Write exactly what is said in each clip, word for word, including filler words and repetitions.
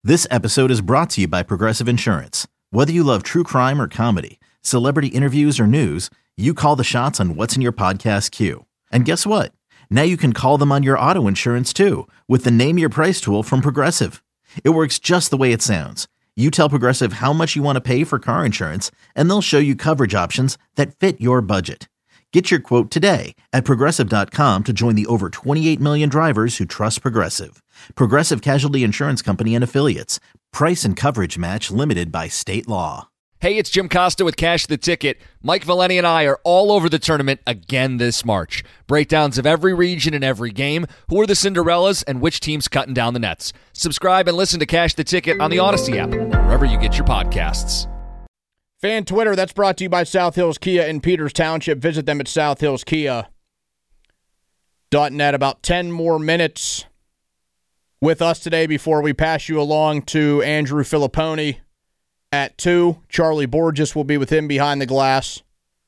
This episode is brought to you by Progressive Insurance. Whether you love true crime or comedy, celebrity interviews or news, you call the shots on what's in your podcast queue. And guess what? Now you can call them on your auto insurance too with the Name Your Price tool from Progressive. It works just the way it sounds. You tell Progressive how much you want to pay for car insurance, and they'll show you coverage options that fit your budget. Get your quote today at Progressive dot com to join the over twenty-eight million drivers who trust Progressive. Progressive Casualty Insurance Company and Affiliates. Price and coverage match limited by state law. Hey, it's Jim Costa with Cash the Ticket. Mike Valeni and I are all over the tournament again this March. Breakdowns of every region and every game, who are the Cinderellas, and which team's cutting down the nets. Subscribe and listen to Cash the Ticket on the Odyssey app, wherever you get your podcasts. Fan Twitter, that's brought to you by South Hills Kia in Peters Township. Visit them at south hills kia dot net. About ten more minutes with us today before we pass you along to Andrew Filipponi at two. Charlie Borges will be with him behind the glass.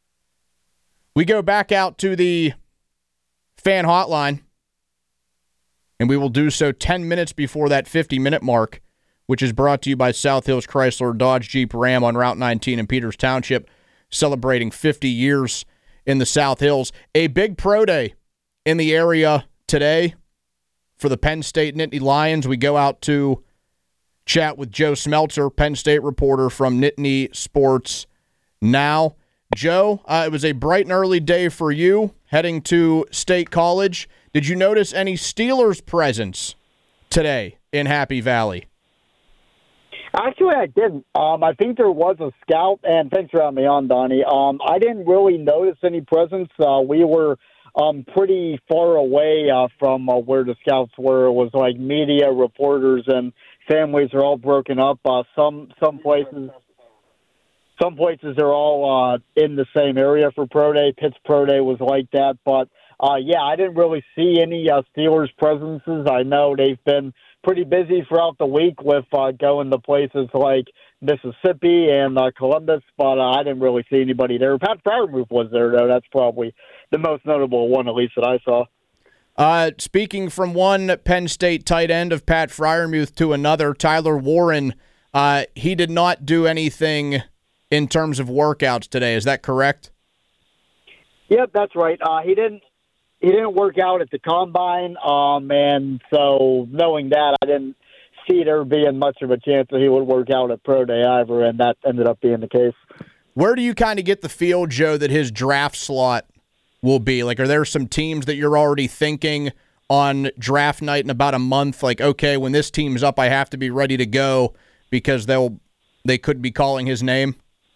We go back out to the fan hotline, and we will do so ten minutes before that fifty-minute mark, which is brought to you by South Hills Chrysler Dodge Jeep Ram on Route nineteen in Peters Township, celebrating fifty years in the South Hills. A big pro day in the area today for the Penn State Nittany Lions. We go out to chat with Joe Smeltzer, Penn State reporter from Nittany Sports Now. Joe, uh, it was a bright and early day for you heading to State College. Did you notice any Steelers presence today in Happy Valley? Actually, I didn't. Um, I think there was a scout, and thanks for having me on, Donnie. Um, I didn't really notice any presence. Uh, we were um, pretty far away uh, from uh, where the scouts were. It was like media reporters and families are all broken up. Uh, some some places, some places are all uh, in the same area for Pro Day. Pitt's Pro Day was like that, but uh, yeah, I didn't really see any uh, Steelers presences. I know they've been pretty busy throughout the week with uh, going to places like Mississippi and uh, Columbus, but uh, I didn't really see anybody there. Pat Freiermuth was there, though. That's probably the most notable one, at least, that I saw. Uh, speaking from one Penn State tight end of Pat Freiermuth to another, Tyler Warren, uh, he did not do anything in terms of workouts today. Is that correct? Yep, that's right. Uh, he didn't He didn't work out at the combine, um, and so knowing that, I didn't see there being much of a chance that he would work out at Pro Day either, and that ended up being the case. Where do you kind of get the feel, Joe, that his draft slot will be? Like, are there some teams that you're already thinking on draft night in about a month? Like, okay, when this team's up, I have to be ready to go because they'll they could be calling his name?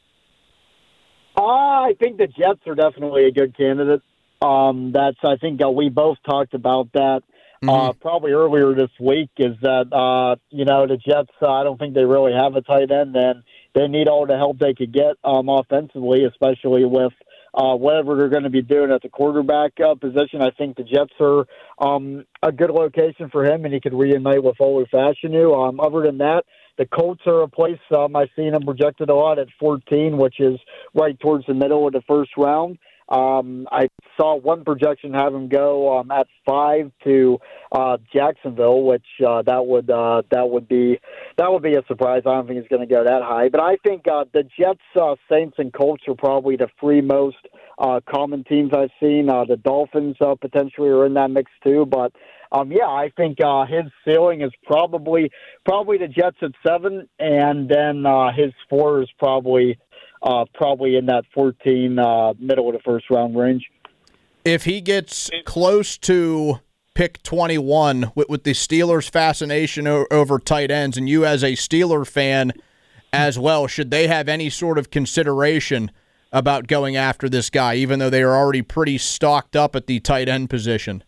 Uh, I think the Jets are definitely a good candidate. Um, that's, I think uh, we both talked about that uh, mm-hmm. probably earlier this week, is that, uh, you know, the Jets, uh, I don't think they really have a tight end, and they need all the help they could get um, offensively, especially with uh, whatever they're going to be doing at the quarterback uh, position. I think the Jets are um, a good location for him, and he could reunite with Olu Fashanu. Um, other than that, the Colts are a place um, I've seen him projected a lot at fourteen, which is right towards the middle of the first round. Um, I saw one projection have him go um, at five to uh, Jacksonville, which uh, that would uh, that would be that would be a surprise. I don't think he's going to go that high, but I think uh, the Jets, uh, Saints, and Colts are probably the three most uh, common teams I've seen. Uh, the Dolphins uh, potentially are in that mix too, but um, yeah, I think uh, his ceiling is probably probably the Jets at seven, and then uh, his four is probably. Uh, probably in that fourteen, uh, middle of the first round range. If he gets close to pick twenty-one with, with the Steelers' fascination o- over tight ends, and you as a Steeler fan as well, should they have any sort of consideration about going after this guy, even though they are already pretty stocked up at the tight end position?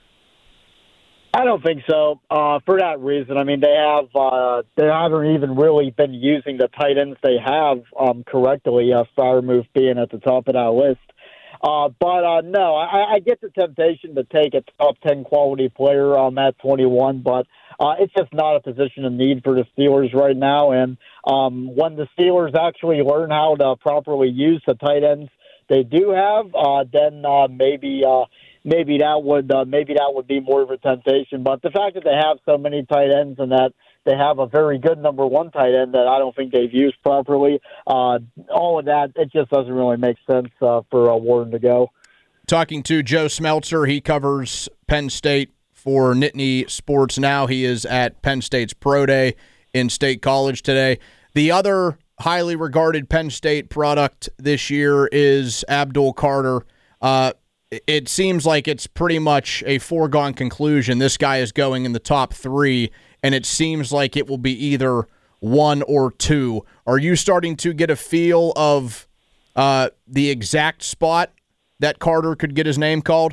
I don't think so. Uh, for that reason, I mean, they have uh, they haven't even really been using the tight ends they have um, correctly. Uh, Freiermuth being at the top of that list, uh, but uh, no, I, I get the temptation to take a top ten quality player um, at twenty-one, but uh, it's just not a position of need for the Steelers right now. And um, when the Steelers actually learn how to properly use the tight ends they do have, uh, then uh, maybe. Uh, Maybe that would uh, maybe that would be more of a temptation, but the fact that they have so many tight ends and that They have a very good number one tight end that I don't think they've used properly. Uh, all of that, it just doesn't really make sense uh, for uh, Warren to go. Talking to Joe Smeltzer, he covers Penn State for Nittany Sports Now. He is at Penn State's Pro Day in State College today. The other highly regarded Penn State product this year is Abdul Carter. Uh, it seems like it's pretty much a foregone conclusion. This guy is going in the top three, and it seems like it will be either one or two. Are you starting to get a feel of uh, the exact spot that Carter could get his name called?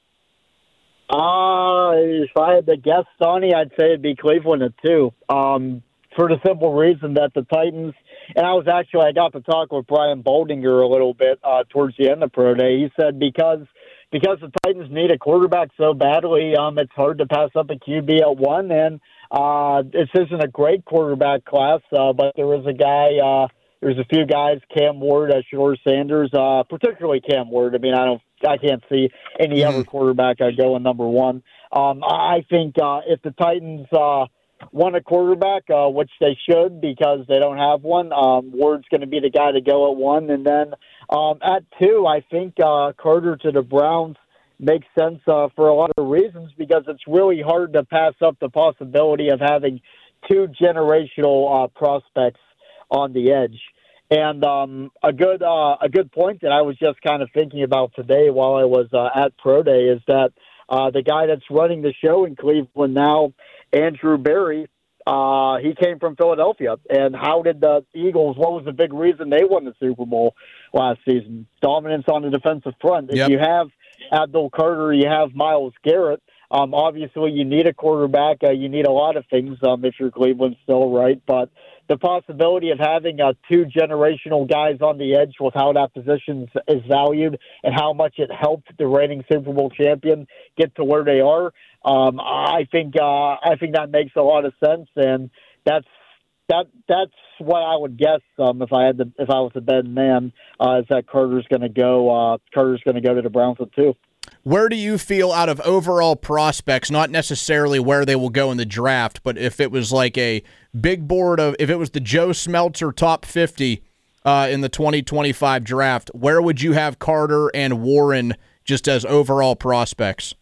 Uh, if I had to guess, Sonny, I'd say it'd be Cleveland at two. Um, for the simple reason that the Titans, and I was actually, I got to talk with Brian Boldinger a little bit uh, towards the end of Pro Day. He said because because the Titans need a quarterback so badly, um, it's hard to pass up a Q B at one. And uh, this isn't a great quarterback class, uh, but there is a guy, uh, there's a few guys, Cam Ward, uh, Shedeur Sanders, uh, particularly Cam Ward. I mean, I don't, I can't see any mm-hmm. other quarterback I'd go in number one. Um, I think uh, if the Titans uh, want a quarterback, uh, which they should because they don't have one, um, Ward's going to be the guy to go at one. And then um, at two, I think uh, Carter to the Browns makes sense uh, for a lot of reasons because it's really hard to pass up the possibility of having two generational uh, prospects on the edge. And um, a good uh, a good point that I was just kind of thinking about today while I was uh, at Pro Day is that uh, the guy that's running the show in Cleveland now, Andrew Berry, uh, he came from Philadelphia. And how did the Eagles, what was the big reason they won the Super Bowl last season? Dominance on the defensive front. If yep. you have Abdul Carter, you have Myles Garrett. Um, obviously, you need a quarterback. Uh, you need a lot of things um, if you're Cleveland still, right? But the possibility of having uh, two generational guys on the edge with how that position is valued and how much it helped the reigning Super Bowl champion get to where they are, um, I think uh, I think that makes a lot of sense, and that's that that's what I would guess um, if I had to, if I was a betting man uh, is that Carter's going to go uh, Carter's going to go to the Browns at two. Where do you feel out of overall prospects, not necessarily where they will go in the draft, but if it was like a big board of, if it was the Joe Smeltzer top fifty uh, in the twenty twenty-five draft, where would you have Carter and Warren just as overall prospects?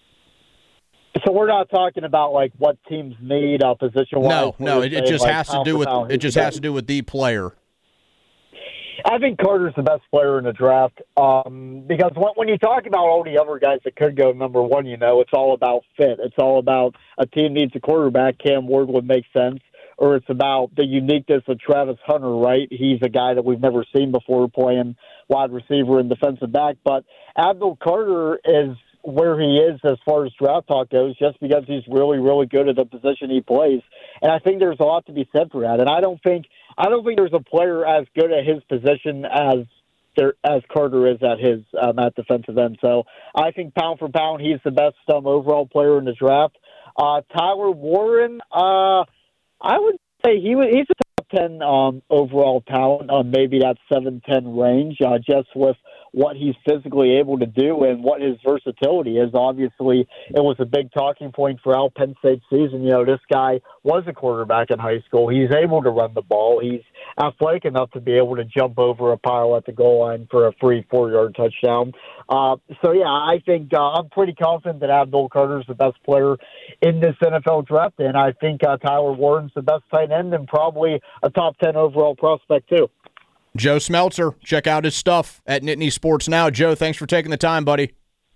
So we're not talking about like what teams need a position. No, no, it, it just like has to do with it just has to do with the player. I think Carter's the best player in the draft um, because when, when you talk about all the other guys that could go number one, you know, it's all about fit. It's all about a team needs a quarterback. Cam Ward would make sense. Or it's about the uniqueness of Travis Hunter, right? He's a guy that we've never seen before playing wide receiver and defensive back. But Abdul Carter is where he is as far as draft talk goes just because he's really, really good at the position he plays. And I think there's a lot to be said for that. And I don't think I don't think there's a player as good at his position as there, as Carter is at his um, at defensive end. So I think pound for pound, he's the best um, overall player in the draft. Uh, Tyler Warren, uh, I would say he was, he's a top ten um, overall talent, uh, maybe that seven ten range, uh, just with what he's physically able to do and what his versatility is. Obviously, it was a big talking point throughout Penn State's season. You know, this guy was a quarterback in high school. He's able to run the ball. He's athletic enough to be able to jump over a pile at the goal line for a free four-yard touchdown. Uh, so, yeah, I think uh, I'm pretty confident that Abdul Carter is the best player in this N F L draft, and I think uh, Tyler Warren's the best tight end and probably a top ten overall prospect, too. Joe Smeltzer, check out his stuff at Nittany Sports Now. Joe, thanks for taking the time, buddy.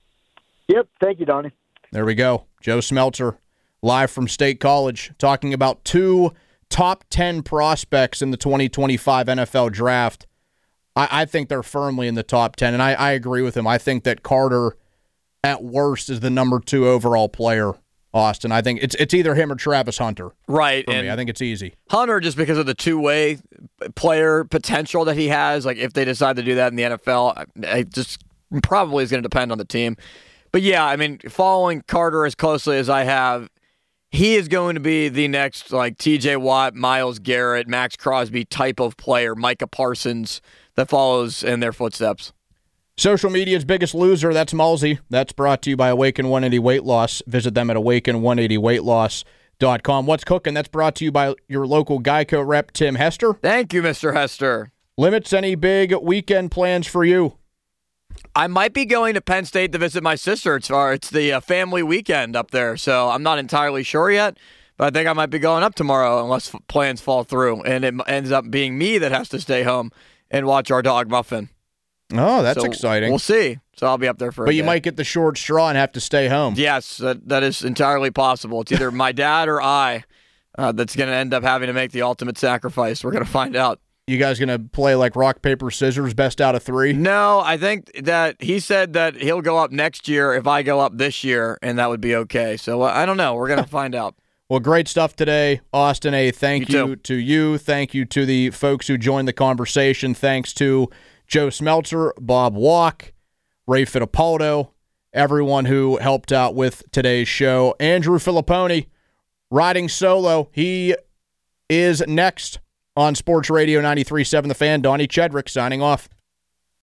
Yep, thank you, Donnie. There we go. Joe Smeltzer, live from State College, talking about two top ten prospects in the twenty twenty-five N F L Draft. I, I think they're firmly in the top ten, and I, I agree with him. I think that Carter, at worst, is the number two overall player. Austin, I think it's it's either him or Travis Hunter. Right. For and me. I think it's easy. Hunter, just because of the two-way player potential that he has, like if they decide to do that in the N F L, it just probably is going to depend on the team. But yeah, I mean, following Carter as closely as I have, he is going to be the next like T J Watt, Myles Garrett, Max Crosby type of player, Micah Parsons, that follows in their footsteps. Social media's biggest loser, that's Malsey. That's brought to you by Awaken one eighty Weight Loss. Visit them at Awaken one eighty Weight Loss dot com. What's cooking? That's brought to you by your local Geico rep, Tim Hester. Thank you, Mister Hester. Limits, any big weekend plans for you? I might be going to Penn State to visit my sister. It's, far, it's the uh, family weekend up there, so I'm not entirely sure yet. But I think I might be going up tomorrow unless f- plans fall through, and it ends up being me that has to stay home and watch our dog Muffin. Oh, that's so exciting. We'll see. So I'll be up there for But a you day. might get the short straw and have to stay home. Yes, that, that is entirely possible. It's either my dad or I uh, that's going to end up having to make the ultimate sacrifice. We're going to find out. You guys going to play like rock, paper, scissors, best out of three? No, I think that he said that he'll go up next year if I go up this year, and that would be okay. So uh, I don't know. We're going to find out. Well, great stuff today, Austin A. Thank You you too. to you. Thank you to the folks who joined the conversation. Thanks to Joe Smeltzer, Bob Walk, Ray Fittipaldo, everyone who helped out with today's show. Andrew Filipponi, riding solo. He is next on Sports Radio ninety-three point seven The Fan. Donnie Chedrick signing off.